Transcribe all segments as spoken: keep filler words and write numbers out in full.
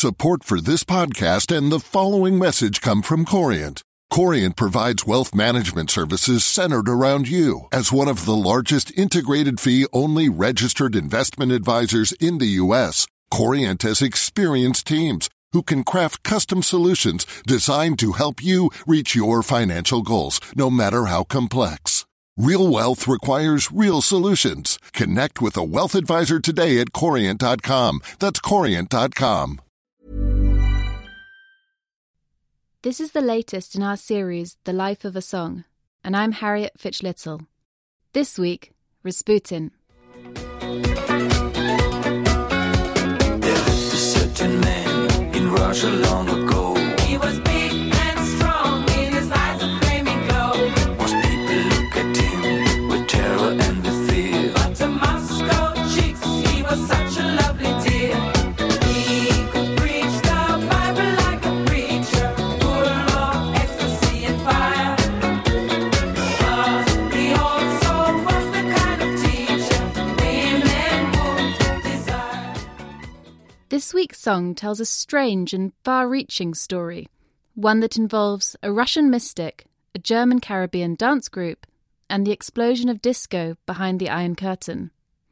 Support for this podcast and the following message come from Corient. Corient provides wealth management services centered around you. As one of the largest integrated fee-only registered investment advisors in the U S, Corient has experienced teams who can craft custom solutions designed to help you reach your financial goals, no matter how complex. Real wealth requires real solutions. Connect with a wealth advisor today at corient dot com. That's corient dot com. This is the latest in our series, The Life of a Song, and I'm Harriet Fitch Little. This week, Rasputin. There lived a certain man in Russia long ago. He was big and strong, in his eyes a flaming glow. Most people look at him with terror and with fear. But to Moscow chicks, he was such a lovely dear. He could preach the Bible like a preacher, full of ecstasy and fire. But he also was the kind of teacher women would desire. This week's song tells a strange and far-reaching story, one that involves a Russian mystic, a German Caribbean dance group, and the explosion of disco behind the Iron Curtain.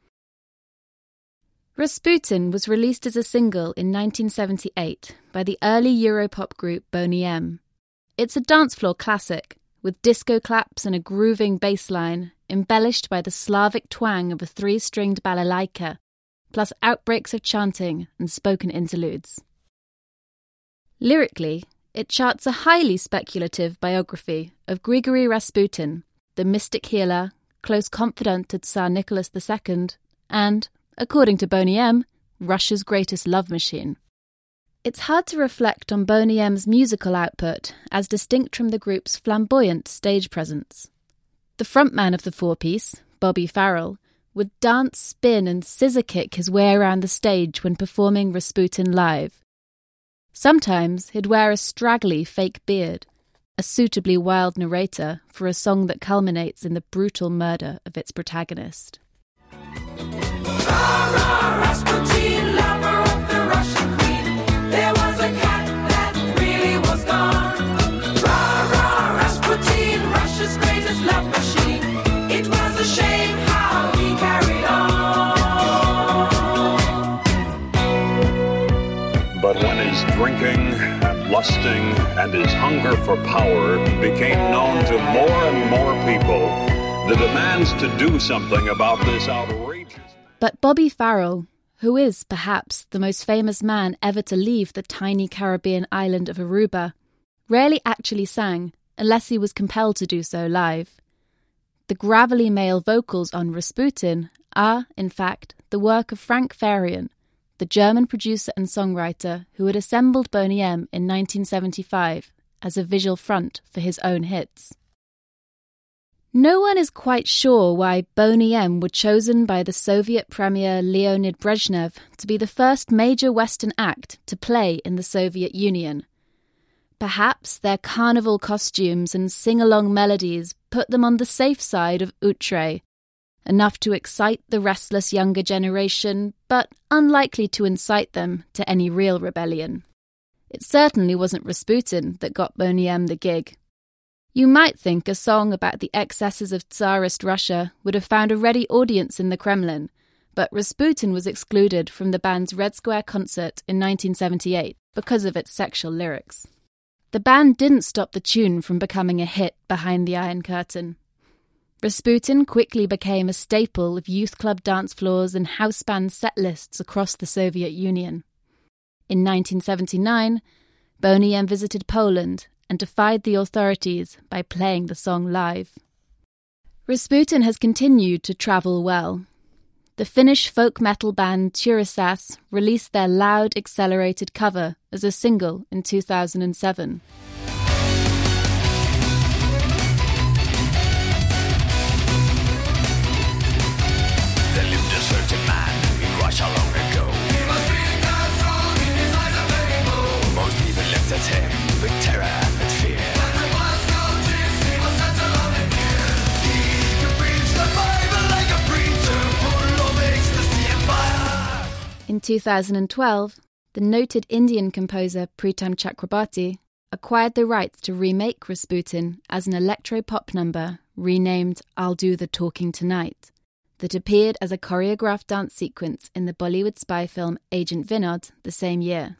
Rasputin was released as a single in nineteen seventy-eight by the early Europop group Boney M. It's a dance floor classic, with disco claps and a grooving bass line, embellished by the Slavic twang of a three-stringed balalaika, plus outbreaks of chanting and spoken interludes. Lyrically, it charts a highly speculative biography of Grigory Rasputin, the mystic healer, close confidant to Tsar Nicholas the Second, and, according to Boney M, Russia's greatest love machine. It's hard to reflect on Boney M's musical output as distinct from the group's flamboyant stage presence. The frontman of the four-piece, Bobby Farrell, would dance, spin and scissor-kick his way around the stage when performing Rasputin live. Sometimes he'd wear a straggly fake beard, a suitably wild narrator for a song that culminates in the brutal murder of its protagonist. Rasputin, lover of the Russian queen. There was a cat that really was gone. Rah, rah, Rasputin, Russia's greatest love machine. It was a shame how he carried on. But when his drinking and lusting and his hunger for power became known to more and more people, the demands to do something about this outrageous... But Bobby Farrell, who is perhaps the most famous man ever to leave the tiny Caribbean island of Aruba, rarely actually sang unless he was compelled to do so live. The gravelly male vocals on Rasputin are, in fact, the work of Frank Farian, the German producer and songwriter who had assembled Boney M in nineteen seventy-five as a visual front for his own hits. No one is quite sure why Boney M were chosen by the Soviet Premier Leonid Brezhnev to be the first major Western act to play in the Soviet Union. Perhaps their carnival costumes and sing-along melodies put them on the safe side of outre, enough to excite the restless younger generation, but unlikely to incite them to any real rebellion. It certainly wasn't Rasputin that got Boney M the gig. You might think a song about the excesses of Tsarist Russia would have found a ready audience in the Kremlin, but Rasputin was excluded from the band's Red Square concert in nineteen seventy-eight because of its sexual lyrics. The band didn't stop the tune from becoming a hit behind the Iron Curtain. Rasputin quickly became a staple of youth club dance floors and house band set lists across the Soviet Union. In nineteen seventy-nine, Boney M visited Poland and defied the authorities by playing the song live. Rasputin has continued to travel well. The Finnish folk metal band Turisas released their loud, accelerated cover as a single in two thousand seven. There lived a certain man in Russia long ago. He was big and strong, in his eyes a flaming glow. Most people looked at him with terror and with fear. When the Moscow chicks, he was such a lovely dear. He could preach the Bible like a preacher, full of ecstasy and fire. In two thousand twelve, the noted Indian composer Pritam Chakrabarti acquired the rights to remake Rasputin as an electro-pop number renamed I'll Do the Talking Tonight, that appeared as a choreographed dance sequence in the Bollywood spy film Agent Vinod the same year.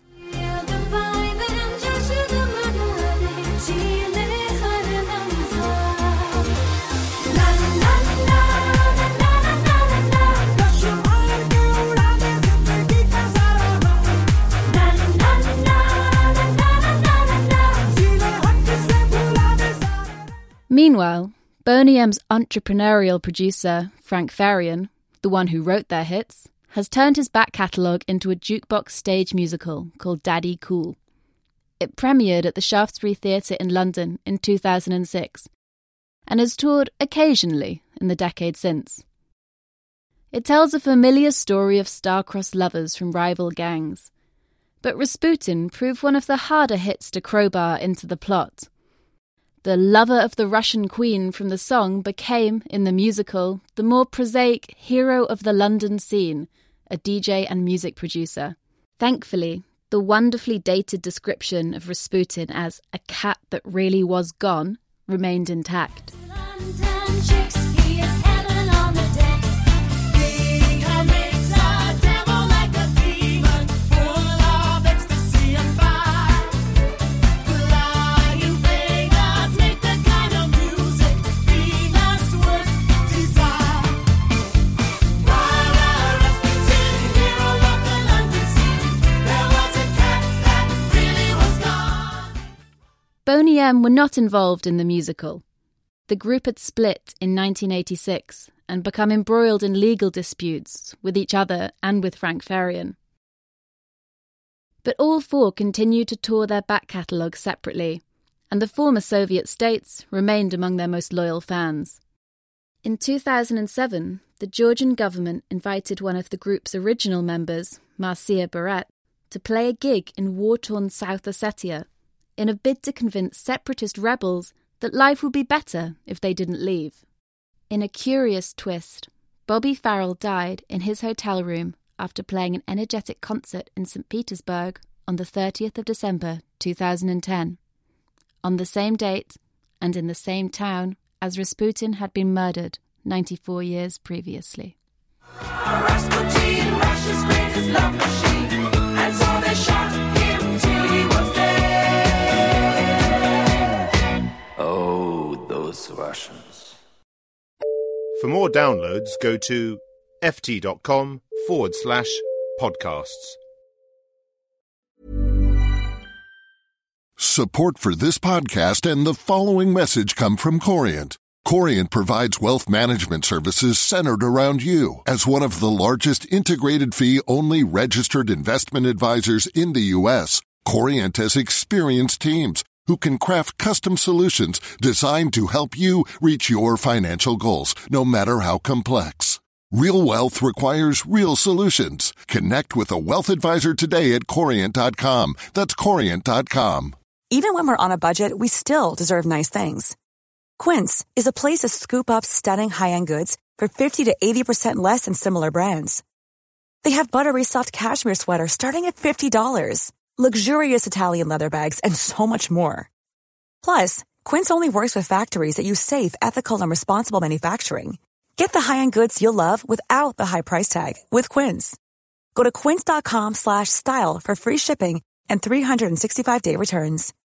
Meanwhile, Boney M's entrepreneurial producer, Frank Farian, the one who wrote their hits, has turned his back catalogue into a jukebox stage musical called Daddy Cool. It premiered at the Shaftesbury Theatre in London in two thousand six and has toured occasionally in the decade since. It tells a familiar story of star-crossed lovers from rival gangs, but Rasputin proved one of the harder hits to crowbar into the plot. The lover of the Russian queen from the song became, in the musical, the more prosaic hero of the London scene, a D J and music producer. Thankfully, the wonderfully dated description of Rasputin as a cat that really was gone remained intact. Boney M were not involved in the musical. The group had split in nineteen eighty-six and become embroiled in legal disputes with each other and with Frank Farian. But all four continued to tour their back catalogue separately, and the former Soviet states remained among their most loyal fans. In two thousand seven, the Georgian government invited one of the group's original members, Marcia Barat, to play a gig in war-torn South Ossetia, in a bid to convince separatist rebels that life would be better if they didn't leave. In a curious twist, Bobby Farrell died in his hotel room after playing an energetic concert in Saint Petersburg on the thirtieth of December two thousand ten, on the same date and in the same town as Rasputin had been murdered ninety-four years previously. Rasputin, Russia's greatest love machine, and so they shot him till he was dead. Oh, those Russians. For more downloads, go to ft.com forward slash podcasts. Support for this podcast and the following message come from Corient. Corient provides wealth management services centered around you. As one of the largest integrated fee-only registered investment advisors in the U S, Corient has experienced teams who can craft custom solutions designed to help you reach your financial goals, no matter how complex. Real wealth requires real solutions. Connect with a wealth advisor today at Corient dot com. That's Corient dot com. Even when we're on a budget, we still deserve nice things. Quince is a place to scoop up stunning high-end goods for fifty to eighty percent less than similar brands. They have buttery soft cashmere sweaters starting at fifty dollars, luxurious Italian leather bags, and so much more. Plus, Quince only works with factories that use safe, ethical, and responsible manufacturing. Get the high-end goods you'll love without the high price tag with Quince. Go to quince.com slash style for free shipping and three sixty-five day returns.